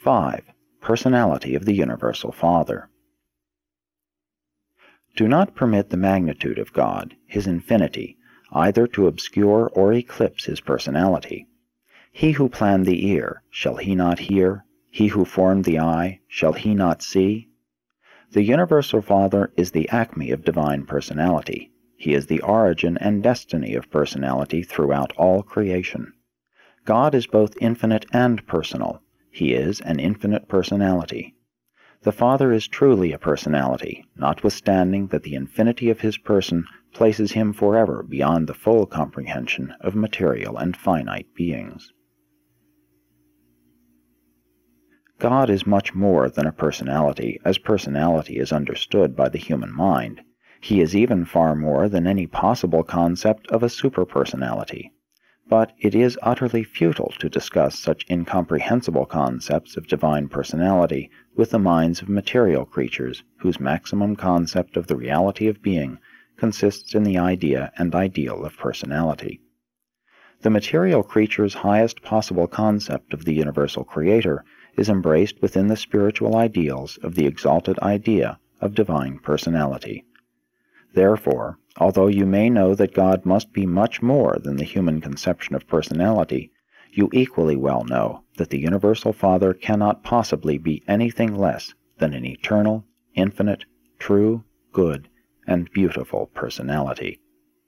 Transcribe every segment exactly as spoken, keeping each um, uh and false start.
five. Personality of the Universal Father. Do not permit the magnitude of God, His infinity, either to obscure or eclipse His personality. He who planned the ear, shall He not hear? He who formed the eye, shall He not see? The Universal Father is the acme of divine personality. He is the origin and destiny of personality throughout all creation. God is both infinite and personal. He is an infinite personality. The Father is truly a personality, notwithstanding that the infinity of His person places Him forever beyond the full comprehension of material and finite beings. God is much more than a personality, as personality is understood by the human mind. He is even far more than any possible concept of a superpersonality. But it is utterly futile to discuss such incomprehensible concepts of divine personality with the minds of material creatures whose maximum concept of the reality of being consists in the idea and ideal of personality. The material creature's highest possible concept of the universal Creator is embraced within the spiritual ideals of the exalted idea of divine personality. Therefore, although you may know that God must be much more than the human conception of personality, you equally well know that the Universal Father cannot possibly be anything less than an eternal, infinite, true, good, and beautiful personality.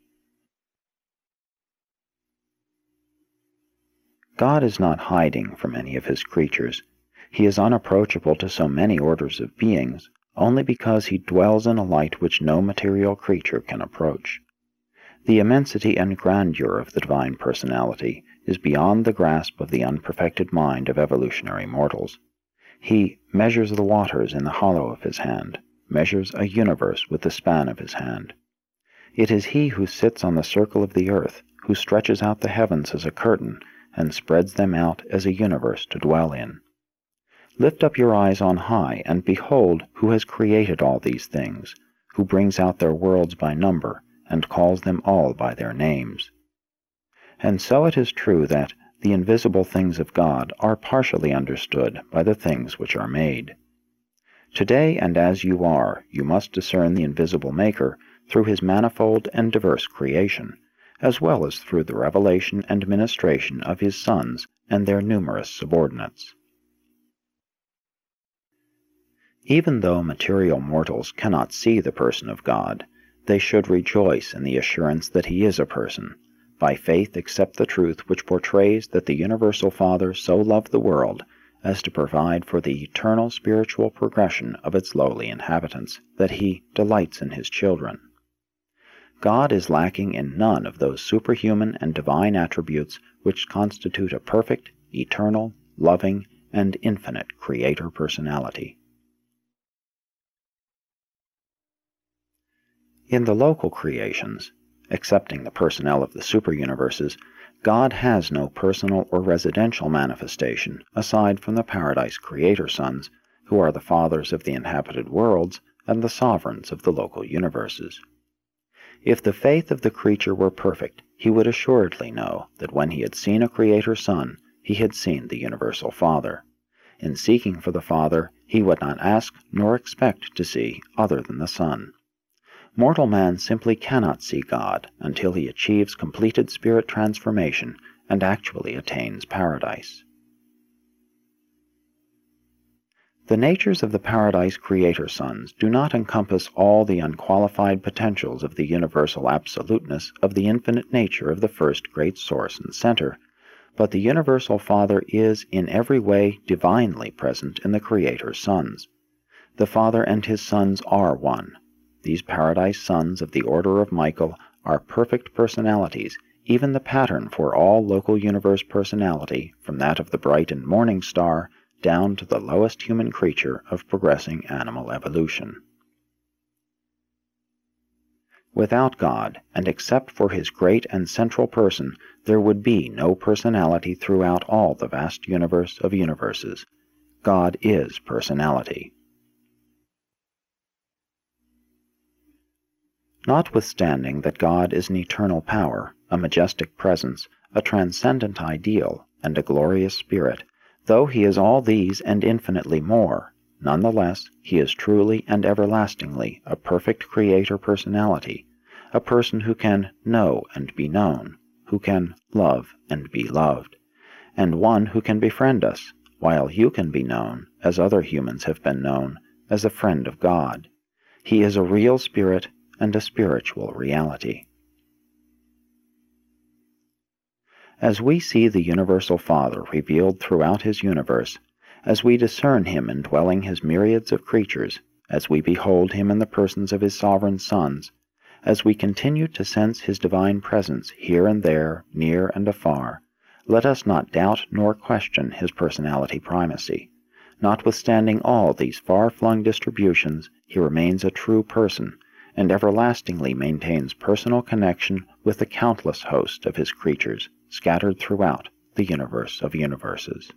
God is not hiding from any of His creatures. He is unapproachable to so many orders of beings, only because He dwells in a light which no material creature can approach. The immensity and grandeur of the divine personality is beyond the grasp of the unperfected mind of evolutionary mortals. He measures the waters in the hollow of His hand, measures a universe with the span of His hand. It is He who sits on the circle of the earth, who stretches out the heavens as a curtain, and spreads them out as a universe to dwell in. Lift up your eyes on high, and behold who has created all these things, who brings out their worlds by number, and calls them all by their names. And so it is true that the invisible things of God are partially understood by the things which are made. Today, and as you are, you must discern the invisible Maker through His manifold and diverse creation, as well as through the revelation and ministration of His sons and their numerous subordinates. Even though material mortals cannot see the person of God, they should rejoice in the assurance that He is a person. By faith accept the truth which portrays that the Universal Father so loved the world as to provide for the eternal spiritual progression of its lowly inhabitants, that He delights in His children. God is lacking in none of those superhuman and divine attributes which constitute a perfect, eternal, loving, and infinite Creator personality. In the local creations, excepting the personnel of the superuniverses, God has no personal or residential manifestation aside from the Paradise Creator Sons, who are the fathers of the inhabited worlds and the sovereigns of the local universes. If the faith of the creature were perfect, he would assuredly know that when he had seen a Creator Son, he had seen the Universal Father. In seeking for the Father, he would not ask nor expect to see other than the Son. Mortal man simply cannot see God until he achieves completed spirit transformation and actually attains paradise. The natures of the Paradise Creator Sons do not encompass all the unqualified potentials of the universal absoluteness of the infinite nature of the first great source and center, but the Universal Father is in every way divinely present in the Creator Sons. The Father and His sons are one. These Paradise Sons of the Order of Michael are perfect personalities, even the pattern for all local universe personality, from that of the bright and morning star down to the lowest human creature of progressing animal evolution. Without God, and except for His great and central person, there would be no personality throughout all the vast universe of universes. God is personality. Notwithstanding that God is an eternal power, a majestic presence, a transcendent ideal, and a glorious spirit, Though he is all these and infinitely more, nonetheless he is truly and everlastingly a perfect creator personality, a person who can know and be known, who can love and be loved, and one who can befriend us, while you can be known, as other humans have been known, as a friend of God. He is a real spirit and a spiritual reality. As we see the Universal Father revealed throughout His universe, as we discern Him indwelling His myriads of creatures, as we behold Him in the persons of His sovereign sons, as we continue to sense His divine presence here and there, near and afar, let us not doubt nor question His personality primacy. Notwithstanding all these far-flung distributions, He remains a true person, and everlastingly maintains personal connection with the countless host of His creatures, scattered throughout the universe of universes.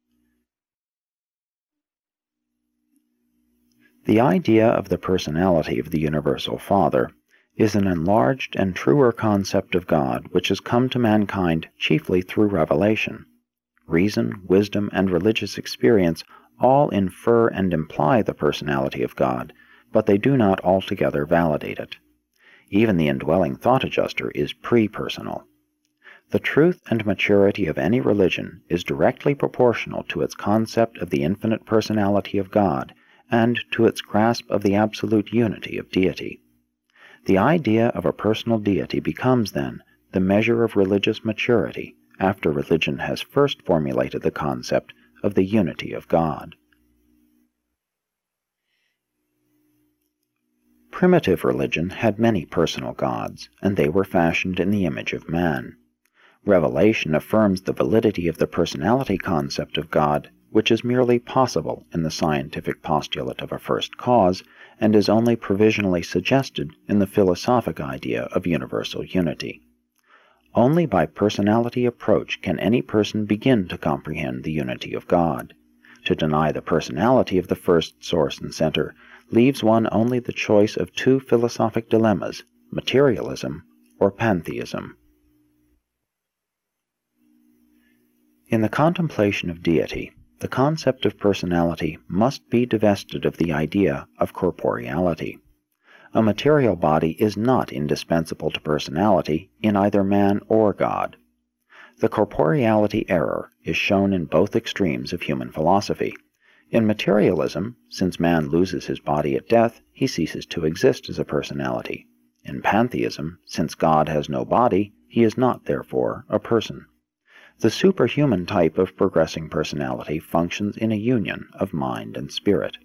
The idea of the personality of the Universal Father is an enlarged and truer concept of God which has come to mankind chiefly through revelation. Reason, wisdom, and religious experience all infer and imply the personality of God, but they do not altogether validate it. Even the indwelling thought adjuster is pre-personal. The truth and maturity of any religion is directly proportional to its concept of the infinite personality of God and to its grasp of the absolute unity of deity. The idea of a personal deity becomes, then, the measure of religious maturity after religion has first formulated the concept of the unity of God. Primitive religion had many personal gods, and they were fashioned in the image of man. Revelation affirms the validity of the personality concept of God, which is merely possible in the scientific postulate of a first cause, and is only provisionally suggested in the philosophic idea of universal unity. Only by personality approach can any person begin to comprehend the unity of God. To deny the personality of the first source and center leaves one only the choice of two philosophic dilemmas, materialism or pantheism. In the contemplation of deity, the concept of personality must be divested of the idea of corporeality. A material body is not indispensable to personality in either man or God. The corporeality error is shown in both extremes of human philosophy. In materialism, since man loses his body at death, he ceases to exist as a personality. In pantheism, since God has no body, he is not, therefore, a person. The superhuman type of progressing personality functions in a union of mind and spirit.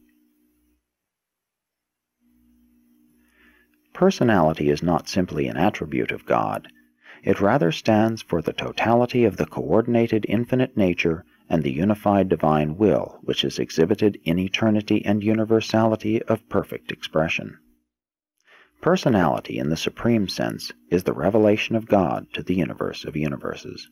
Personality is not simply an attribute of God. It rather stands for the totality of the coordinated infinite nature and the unified divine will which is exhibited in eternity and universality of perfect expression. Personality, in the supreme sense, is the revelation of God to the universe of universes.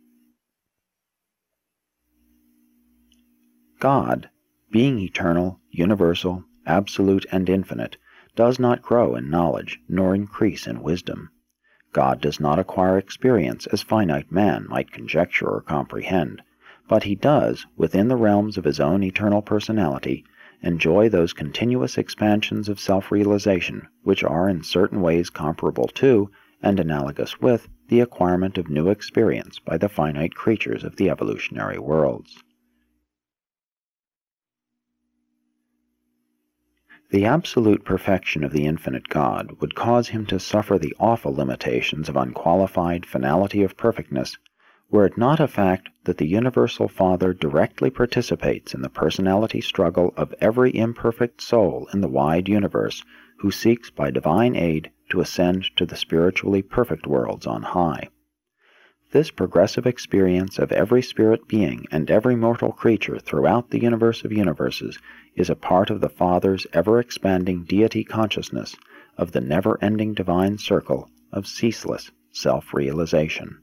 God, being eternal, universal, absolute, and infinite, does not grow in knowledge nor increase in wisdom. God does not acquire experience as finite man might conjecture or comprehend, but he does, within the realms of his own eternal personality, enjoy those continuous expansions of self-realization which are in certain ways comparable to, and analogous with, the acquirement of new experience by the finite creatures of the evolutionary worlds. The absolute perfection of the infinite God would cause him to suffer the awful limitations of unqualified finality of perfectness, were it not a fact that the Universal Father directly participates in the personality struggle of every imperfect soul in the wide universe who seeks by divine aid to ascend to the spiritually perfect worlds on high. This progressive experience of every spirit being and every mortal creature throughout the universe of universes is a part of the Father's ever-expanding deity consciousness of the never-ending divine circle of ceaseless self-realization.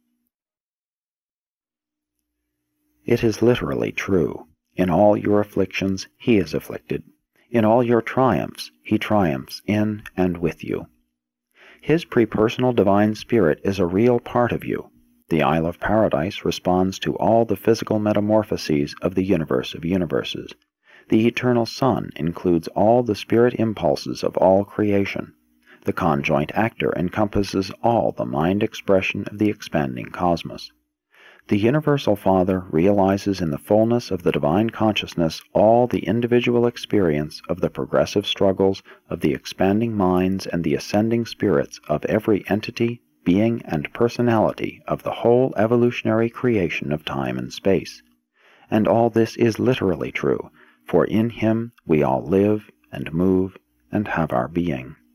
It is literally true. In all your afflictions he is afflicted. In all your triumphs he triumphs in and with you. His pre-personal divine spirit is a real part of you. The Isle of Paradise responds to all the physical metamorphoses of the universe of universes. The eternal sun includes all the spirit impulses of all creation. The conjoint actor encompasses all the mind expression of the expanding cosmos. The Universal Father realizes in the fullness of the divine consciousness all the individual experience of the progressive struggles of the expanding minds and the ascending spirits of every entity, being, and personality of the whole evolutionary creation of time and space. And all this is literally true, for in Him we all live and move and have our being.